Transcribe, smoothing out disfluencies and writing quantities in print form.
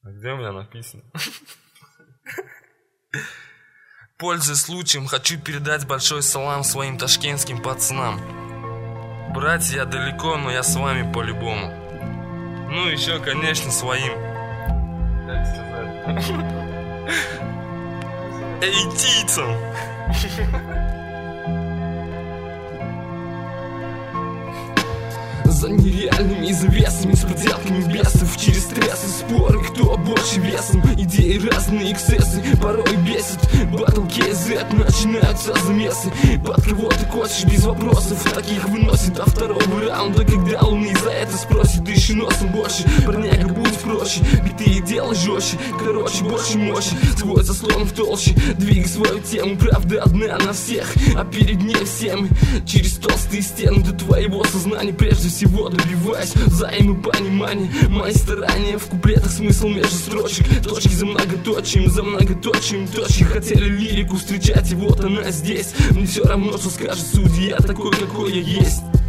А где у меня написано? Пользуясь случаем, хочу передать большой салам своим ташкентским пацанам. Братья, я далеко, но я с вами по-любому. Ну, еще, конечно, своим. Как сказать? Эйтийцам. За нереальными завесами, с проделками бесов, через стрессы, споры, кто больше весом. Идеи разные, эксцессы, порой бесит. Батл KZ, начинаются замесы. Под кого ты косишь без вопросов, таких выносит до второго раунда, когда луны за это спросит, дыши носом больше. Парняга, будь проще, битые дела жестче, короче, больше мощи. Сквозь заслон в толще, двигай свою тему, правда одна на всех, а перед ней все мы. Через толстые стены до твоего сознания прежде всего добиваясь взаимопонимания. Мои старания в куплетах, смысл между строчек, точки за многоточием точки. Хотели лирику встречать, и вот она здесь. Мне все равно, что скажет судья, такой, какой я есть.